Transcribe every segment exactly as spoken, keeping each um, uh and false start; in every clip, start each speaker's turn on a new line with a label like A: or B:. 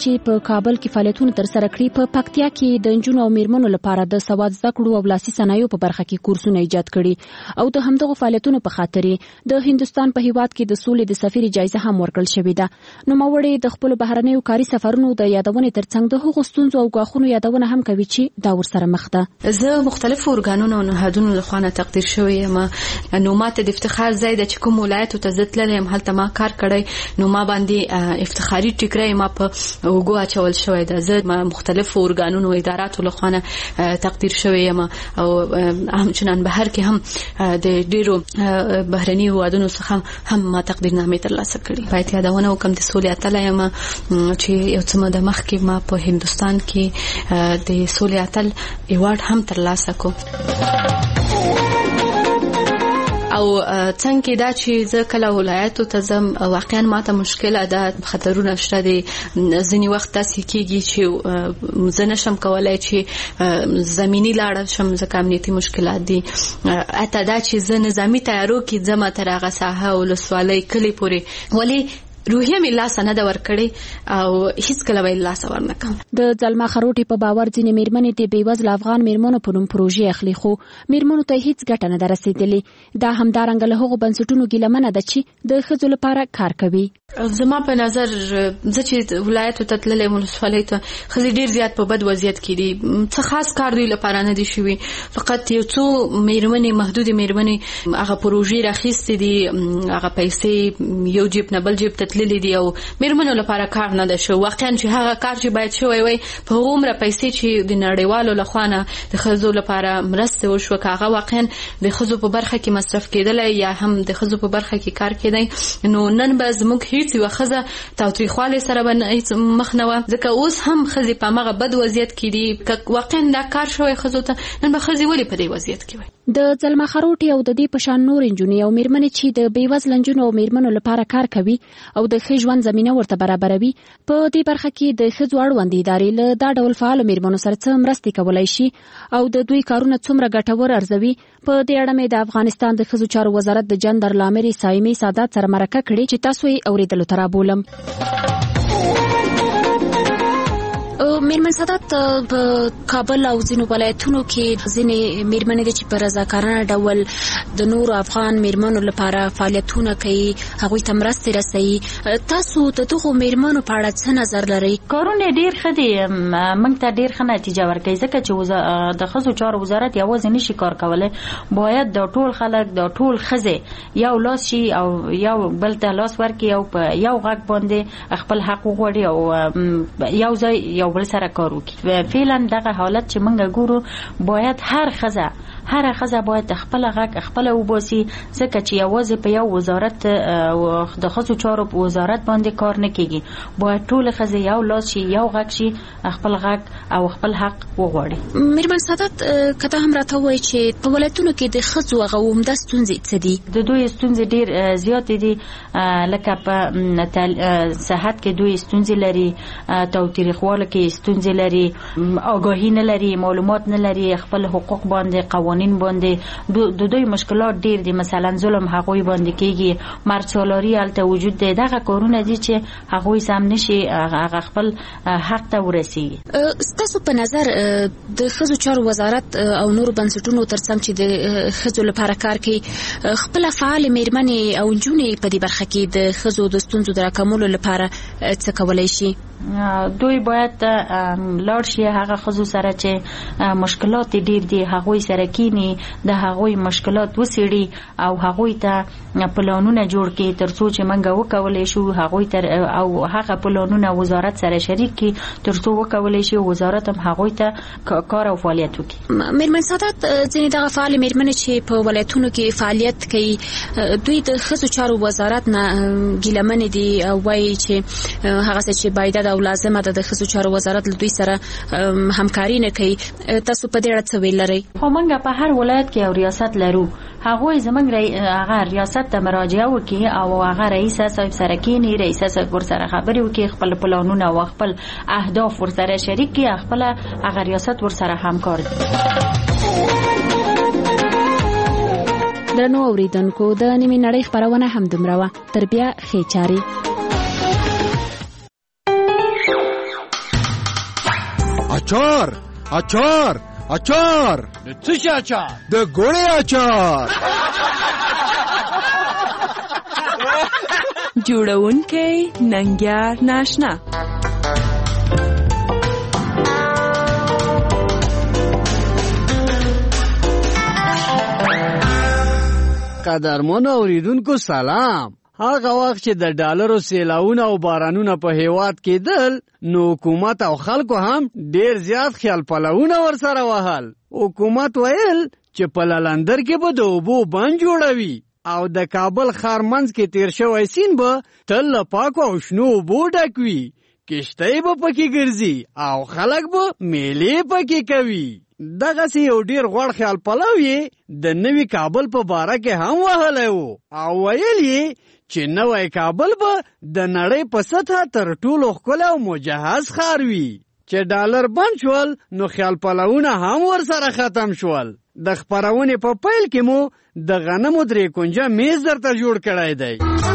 A: چې په کابل کې فعالیتونه ترسره کړي. په پکتیا کې د نجونو او میرمنو لپاره د سواد زده کړو او لاسي صنایعو په برخه کې کورسونه ایجاد کړي او د همدغه فعالیتونو په خاطر د هندستان په هیواد کې د سولې د سفیر جایزه هم ورکړل شوې ده. نو ماوړي د خپل بهرنیو کاري سفرونو د یادونې ترڅنګ د هغو ستونزو او غاښونو یادونه هم کوي چې دا ورسره مخ ده.
B: زه مختلفو ارګانونو او نهادونو لخوا تقدیر شوی یم. نو ماته د افتخار ځای د کوم ولایت ته زتللم هلته ما کار کړی. نو ما باندې افتخاري ټیکری ما په وګو اچول شوی ده. زه مختلفو ارګانونو او اداراتو لخوا تقدیر شوی یم او همچنان بهر کې هم د ډیرو بهرني هوادونو څخه هم ما تقدیرنامې ترلاسه کړې. باید یادونه وکم د سولې اتل یم چې یو څه د مخ کې ما په هندستان کې د سولې اتل ایوارډ هم ترلاسه کو. او څنګه دا چې زه کله ولایتو ته زم واقعا ماته مشکله ده، خطرونه شته دي. ځینې وخت تاسو کېږي چې زه نشم کولای چې زمینی لاړ شم ځکه امنیتي مشکلات دي. اته دا چې زه نظامی تیارو کې ځم تر هغه ساحه او لسوالۍ کلی پورې ولی روحیه مې لاس نه دا ورکړي او هیڅ کله ویل لاس ورنکم.
A: د ځلما خروټي په باور ځینې میرمنې د بیوزل افغان میرمنو په نوم پروژې اخلي خو میرمنو ته هیڅ ګټه نه درسېدلې. دا همدارنګه له هغو بنسټونو ګیلمنه ده چې د ښځو لپاره کار کوي.
B: زما په نظر زه چې ولایت ته تللې مونسپالۍ ته ښځې ډیر زیات په بد وضعیت کې دي. څه خاص کار دوی لپاره نه دي شوي، فقط یو څو میرمنې محدود میرمنې هغه پروژې راخیستې دي، هغه پیسې یو جیب نه بل جیب ته تللې دي او میرمنو لپاره کار نه ده شو. واقعا چې هغه کار چې باید شوی وي په عمره پیسې چې د نړیوالو لخوا نه د ښځو لپاره مرسته وشو هغه واقعا د ښځو په برخه کې مصرف کېدل یا هم د ښځو په برخه کې کار کېدای. نو نن به زموږ هیڅ یو ښځه تاوتریخوالی سره به مخ نه وه، ځکه اوس هم ښځې په هغه بد وضعیت کې دي. که واقعا دا کار شوی ښځو ته نن به ښځې ولې په دې وضعیت کې وي.
A: د ځلما خروټي او د دې په شان نور نجونې او میرمنې چې د بیوزله نجونو او میرمنو لپاره کار کوي او د ښه ژوند زمینه ورته برابروي، په دې برخه کې د ښځو اړوند ادارې له دا ډول فعالو میرمنو سره څه مرستې کولی شي او د دوی کارونه څومره ګټور ارزوي. په دې اړه مې د افغانستان د ښځو چارو وزارت د جندر لامرې سایمې سادات سره مرکه کړې چې تاسو یې اورېدلو ته رابولم. میرمن سادات، په کابل او ځینو ولایتونو کې ځینې میرمنې دي چې په رضاکارانه ډول د نورو افغان میرمنو لپاره فعالیتونه کوي، هغوی ته مرستې رسوي. تاسو د دغو میرمنو په اړه څه نظر لرئ؟
C: کارونه ډېر ښه دي، موږ ته ډېر ښه نتیجه ورکوي ځکه چې د ښځو چارو وزارت یوازې نشي کار کولی. باید د ټول خلک د ټول ښځې یو لاس شي او یو بل ته لاس ورکړي او په یو غږ باندې خپل حق وغواړي او یو ځای یو بل سره کار وکړي. فعلا دغه حالت چې موږ ګورو باید هر ښځه هر ښځه باید خپل غږ خپل وباسي ځکه چې یوازې په یو وزارت د ښځو چارو په وزارت باندې کار نه کیږي. باید ټول ښځې یو لاس شي، یو غږ شي، خپل غږ او خپل حق وغواړي.
A: میرمن سادات، کته هم راته وایي چې په ولایتونو کې د ښځو هغه عمده ستونزې څه دي؟
C: د دوی ستونزې ډېر زیاتې دي، لکه په صحت کې دوی ستونزې لري، تاوتریخوالي کې ستونزې لري، آگاهی نه لري، معلومات نه لري، خپل حقوق باندې قوانین باندې د دوی مشکلات ډیر دي. مثلا ظلم هغوی باندې کیږي، مرد سالاری الته وجود دی. دغه کارونه دي چې هغوی سم نشي هغه خپل حق ته ورسیږي.
A: ستاسو په نظر د ښځو چارو وزارت او نورو بنسټونو ترڅنګ چې د ښځو لپاره کار کوي، خپل فعال میرمنې او نجونې په دې برخه کې د ښځو د ستونزو د راکمولو لپاره څه کولی شي؟
C: دوی باید لاړ شي هغه ښځو سره چې مشکلات ډیر دي، هغوی سره کینی، د هغوی مشکلات وڅېړي او هغوی ته پلانونه جوړ کړي ترڅو چې موږ وکولای شو هغوی تر او هغه پلانونه وزارت سره شریک کړي ترڅو وکولای شي وزارت هم هغوی ته کار او فعالیت وکړي.
A: میرمن سادات، ځینې دغه فعال میرمنې چې په ولایتونو کې فعالیت کوي دوی د ښځو چارو وزارت نه ګیلمنې دي او وایي چې هغه څه چې باید او لازمه ده د ښځو چارو وزارت له دوی سره همکاري نه کوي. تاسو په دې اړه څه ویل لرئ؟
C: خو موږ په هر ولایت کې یو ریاست لرو، هغوی زموږ هغه ریاست ته مراجعه وکړي او هغه رئیس صاحب سره کینی، رئیس صاحب ورسره خبرې وکړي، خپل پلانونه او خپل اهداف ورسره شریک کړي، خپل هغه ریاست ورسره همکار دي.
A: درنو اوریدونکو، د نیمې نړۍ خپرونه هم دومره وه. تر بیا ښې چارې.
D: اچار اچار اچار
E: د څه شي اچار؟
D: د ګوړې اچار.
F: جوړونکی ننګیار ناشنا.
E: قدرمنو اوریدونکو سلام. هغه وخت چې د ډالرو سیلاونه او بارانونه په هیواد کېدل نو حکومت او خلکو هم ډیر زیات خیال پلوونه ورسره وهل. حکومت ویل چې په لندر کې به د اوبو بند جوړوي او د کابل ښار منځ کې تیر شوی سیند به تل له پاکو او شنو اوبو ډک وي. کشتۍ به پکې ګرځي او خلک به میلې پکې کوي. دغسې یو ډیر غوړ خیال پلو یې د نوي کابل په باره کې هم وهلی و او ویل یې چې نوی کابل به د نړۍ په سطحه تر ټولو ښکلی او مجهز ښار وي. چې ډالر بند شول نو خیال پلوونه هم ورسره ختم شول. د خپرونې په پیل کې مو د غنمو درې کونجه میز درته جوړ کړی دی.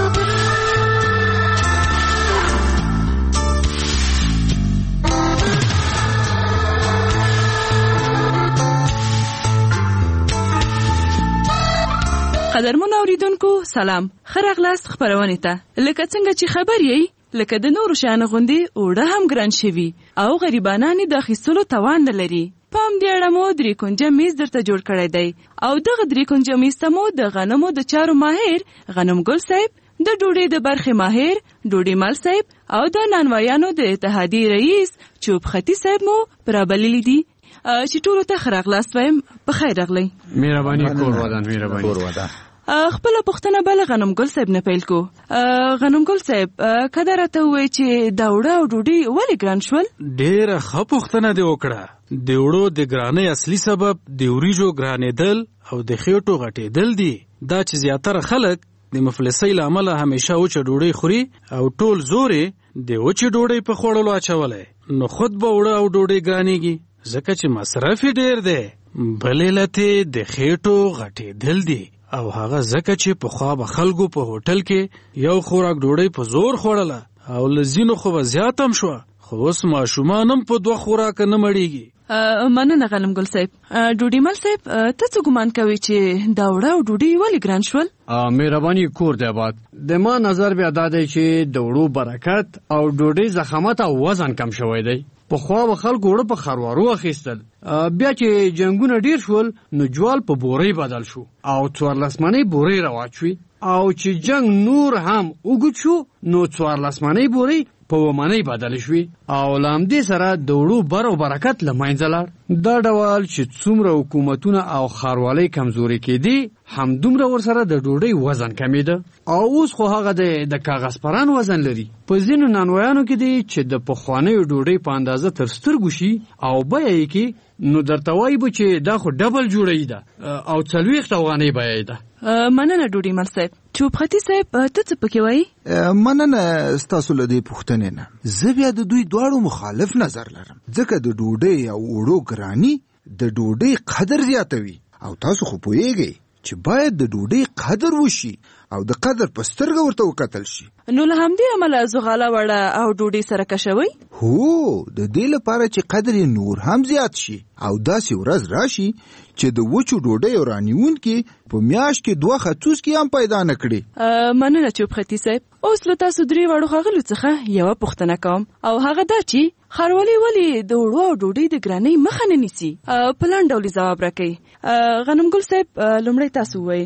F: قدرمنو اوریدونکو سلام. ښه راغلاست خپرونې ته. لکه څنګه چې خبر یې لکه د نورو شیانو غوندې اوړه هم ګران شوي او غریبانان یې د اخیستلو توان نه لري. په همدې اړه مو درې کونجه میز درته جوړ کړی دی او دغه درې کونجه میز ته مو د غنمو د چارو ماهر غنم ګل صاحب، د ډوډۍ د برخې ماهر ډوډۍ مل صاحب او د نانوایانو د اتحادیې رئیس چوب خطي صاحب مو پرابللی دي چې ټولو ته ښه راغلاست وایم. په خیر راغلی.
E: مهرباني کور ودان. مهرباني کور ودان.
F: خپله پوښتنه به له غنم ګل صاحب نه پیل کو. غنم ګل صاحب که دا راته ووایې چې دا اوړه او ډوډۍ ولې ګران شول؟
G: ډېره ښه پوښتنه دې وکړه. د اوړو د ګرانۍ اصلي سبب د وریجو ګرانېدل او د خېټو غټېدل دي. دا چې زیاتره خلک د مفلسۍ له امله همیشه وچه ډوډۍ خوري او ټول زور یې د وچې ډوډۍ په خوړلو اچولی، نو خود به اوړه او ډوډۍ ګرانېږي ځکه چې مصرف یې ډېر دی. بل علت یې د خېټو غټېدل دي او هغه ځکه چې پخوا به خلکو په هوټل کې یو خوراک ډوډۍ په زور خوړله او له ځینو خو به زیات هم شوه، خو اوس ماشومان هم په دوه خوراکه نه مړېږي.
F: مننه غنم ګل صاحب. ډوډۍ مل صاحب ته څه ګمان کوي چې دا اوړه او ډوډۍ ولې ګران شول؟
E: مهرباني کور دی آباد. د ما نظر بیا دا دی چې د اوړو برکت او ډوډۍ ضخامت او وزن کم شوی دی. پخوا به خلکو اوړه په خروارو اخیستل، بیا چې جنګونه ډیر شول نو جوال په بورۍ بدل شو او څوارلس منۍ بورۍ رواج شوې او چې جنګ نور هم اوږد شو نو څوارلس منۍ بورۍ په اووه منۍ بدل شوې او له همدې سره د اوړو بر او برکت له منځه لاړ. دا ډول چې څومره حکومتونه او ښاروالۍ کمزوري کېدې همدومره ورسره د ډوډۍ وزن کمېده او اوس خو هغه د کاغذ پران وزن لري. په ځینو نانوایانو کې دی چې د پخوانیو ډوډۍ په اندازه تر سترګو شي او بیه یې کې نو درته وایي به چې دا خو ډبل جوړی ده او څلوېښت افغانۍ بیه یې ده.
F: مننه ډوډۍ مل صاحب. چوب خطي صاحب ته څه پکې وایي؟
D: مننه ستاسو له دې پوښتنې نه. زه بیا د دوی دواړو مخالف نظر لرم ځکه د ډوډۍ او اوړو ګراني د ډوډۍ قدر زیاتوي او تاسو خو پوهیږئ چې باید د ډوډۍ قدر وشي او د قدر په سترګه ورته وکتل شي.
F: نو له همدې امله زغاله وړه او ډوډۍ سره کشوي؟
D: هو د دې لپاره چې قدر یې نور هم زیات شي او داسې ورځ راشي چې د وچو ډوډۍ رانیونکي په میاشت کې دوه خطوسکي هم پیدا نه کړي.
F: مننه چوب خطي صاحب. اوس له تاسو درې واړو ښاغلو څخه یوه پوښتنه کوم او هغه دا چې ښاروالۍ ولې د اوړو او ډوډۍ د ګرانۍ مخه نه نیسي؟ په لنډ ډول ځواب راکوي. غنم ګل صاحب لومړی تاسو ووایئ.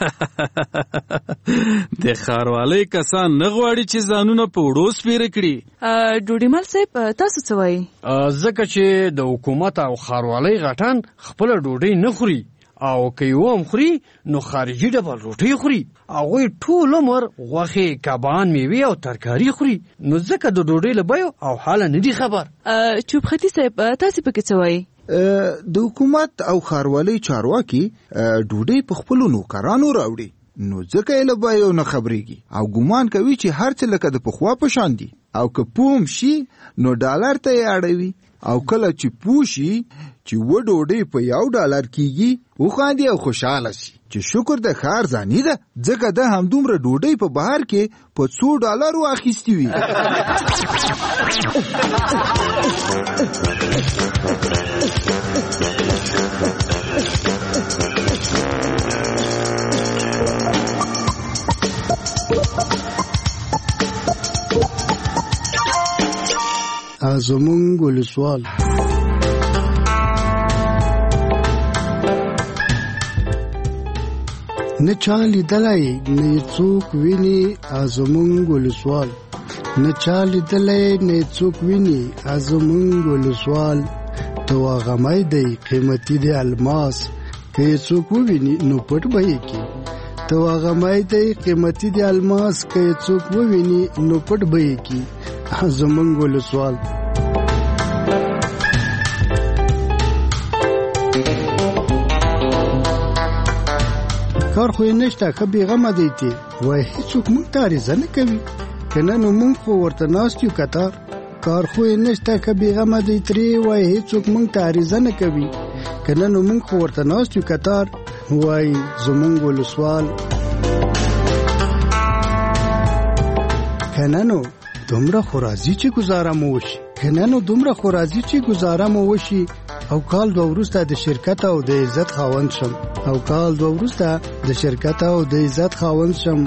G: د ښاروالۍ کسان نه غواړي چې ځانونه په اوړو سپېره کړي.
F: ډوډۍ مل صاحب تاسو څه وایئ؟
E: ځکه چې د حکومت او ښاروالۍ غټان خپله ډوډۍ نه خوري او که یې هم خوري نو خارجي ډبل روټۍ خوري. هغوی ټول عمر غوښې، کبان، میوې او ترکاري خوري نو ځکه د ډوډۍ له بیو او حاله نه دي خبر.
F: چوب خطي صاحب تاسې پکې څه وایئ؟
D: د حکومت او ښاروالۍ چارواکي ډوډۍ په خپلو نوکرانو راوړي نو ځکه یې له بیو نه خبرېږي او ګمان کوي چې هر څه لکه د پخوا په شان دي او که پوه هم شي نو ډالر ته یې اړوي او کله چې پوه شي چې و ډوډۍ په یو ډالر کېږي وخاندي او خوشحاله شي چې شکر د ښار ځاني ده ځکه ده همدومره ډوډۍ په بهر کې په څو ډالرو اخیستې وي.
H: زمونږ ولسوال. نه چا لیدلی نه څوک ویني زمونږ ولسوال. نه چا لیدلی نه څوک ویني زمونږ ولسوال. ته واغمی دی قیمتي دی الماس که یې څوک وویني نو پټ به یې کړي. ته واغمی دی قیمتي دی الماس که یې څوک وویني نو پټ به یې کړي زمونږ ولسوال. کار خو یې نشته ښه بېغمه دی تی وایي هېڅوک موږ ته عریضه نه کوي که نه نو موږ خو ورته ناست یو کتار. کار خو یې نشته ښه بېغمه دی ترې وایي هېڅوک موږ ته عریضه نه کوي که نه نو موږ خو ورته ناست یو کتار وایي زمونږ ولسوال. که نه نو دومره خو راځي چې ګزاره مو وشي. که نه نو دومره خو راځي چې ګزاره مو وشي. او کال دوه وروسته د شرکت او د عزت خاوند شم. او کال دوه وروسته د شرکت او د عزت خاوند شم.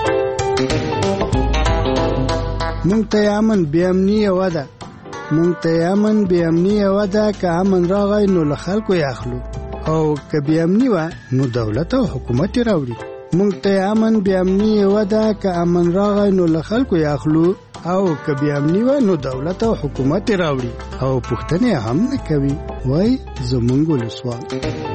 H: مونږ ته امن بې امني یوه ده. مونږ ته امن بې امني یوه ده که امن راغی نو له خلکو یې اخلو او که بې امني وه نو دولت او حکومت یې راوړي. مونږ ته امن بې امني یوه ده که امن راغی نو له خلکو یې اخلو او که بې امني وه نو دولت او حکومت یې راوړي او پوښتنې هم نه کوي وای زمونږ ولسوال.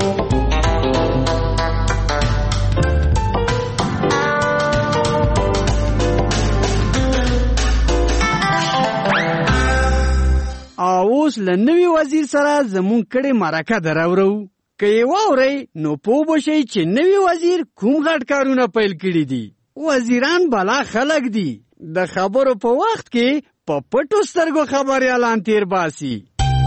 E: اوس له نوي وزیر سره زمونږ کړې مرکه دراورو. که یې واورئ نو پوه به شئ چې نوي وزیر کوم غټ کارونه پیل کړي دي. وزیران بلا خلک دي. د خبرو په وخت کې په پټو سترګو خبریالان تیر باسي.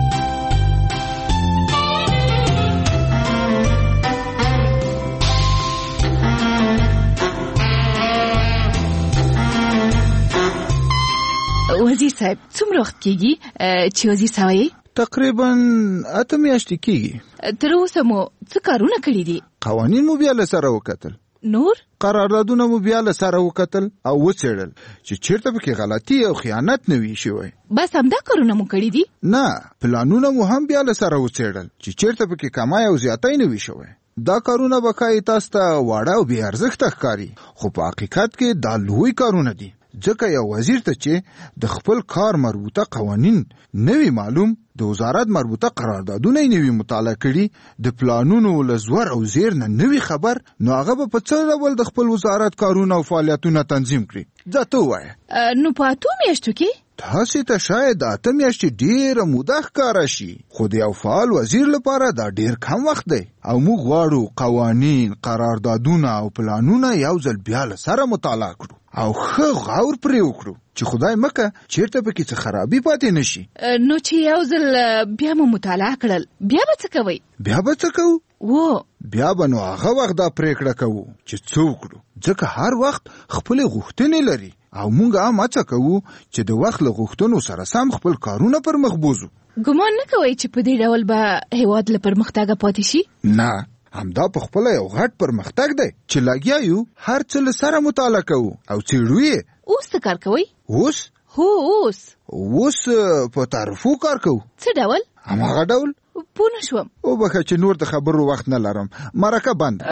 F: وزیر صاحب څومره وخت کېږي چې وزیر سوی؟
D: تقریبا اته میاشتې کېږي.
F: تر اوسه مو څه کارونه کړي دي؟
D: قوانین مو بیا له سره وکتل.
F: نور؟
D: قراردادونه مو بیا له سره وکتل او وڅېړل چې چیرته پکې غلطي او خیانت نه وي شوی.
F: بس همدا کارونه مو کړي دي؟
D: نه، پلانونه مو هم بیا له سره وڅېړل چې چیرته پکې کمای او زیاتی نه وي شوی. دا کارونه به ښایي تاسو ته واړه او بې ارزښته ښکاري خو په حقیقت کې دا لوی کارونه دي. ځکه یو وزیر ته چې د خپل کار مربوطه قوانین نوی معلوم، د وزارت مربوطه قراردادونه یې نوی مطالعه کړي، د پلانونو له زور او زیر نه نوی خبر، نو هغه به په څه ډول د خپل وزارت کارونه او فعالیتونه تنظیم کړي. ځه ته ووایه.
F: نو په اتو میاشتو کې؟
D: تاسې ته شاید اته میاشتې ډېره موده ښکاره شي خو د یو فعال وزیر لپاره دا ډېر کم وخت دی او موږ غواړو قوانین، قراردادونه او پلانونه یو ځل بیا له سره مطالعه کړو او ښه غور پرې وکړو چې خدای مکه چیرته پکې څه خرابي پاتې نشي.
F: نو چې یو ځل بیا مو مطالعه کړل بیا به څه کوئ؟
D: بیا به څه کوو؟
F: و
D: بیا به نو هغه وخت دا پریکړه کوو چې څه وکړو، ځکه هر وخت خپلې غوښتنې لري او موږ هم هڅه کوو چې د وخت له غوښتنو سره سم خپل کارونه پر مخ بوزو.
F: ګمان نه کوئ چې په دې ډول به هېواد له پرمختګه پاتې شي؟
D: نه، همدا په خپله یو غټ پرمختګ دی چې لګیا یو هر څه له سره مطالعه کوو او څېړو یې.
F: اوس څه کار کوئ؟
D: اوس؟
F: هو اوس
D: اوس په تعرفو کار کوو.
F: څه ډول؟
D: هماغه ډول.
F: پوه نه شوم.
D: وبخښه چې نور د خبرو وخت نه لرم، مرکه بند.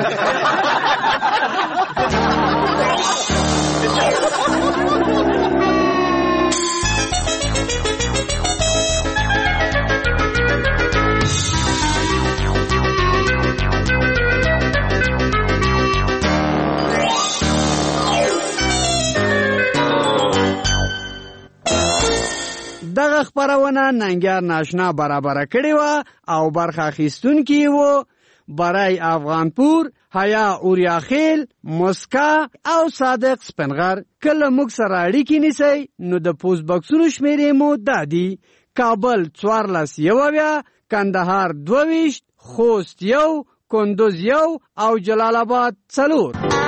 E: دغه خبرونه ننګیار ناشنا برابر کړی و او برخه اخیستونکي و برای افغانپور، حیا اوریاخیل، مسکا او صادق سپنغر. کله موږ سره اړیکې نیسئ نو د پوسټ بکسونو شمیرې مو دا دي: کابل څوارلس یوویا، کندهار دوه ویشت، خوست یو، کندوز یو او جلال آباد څلور.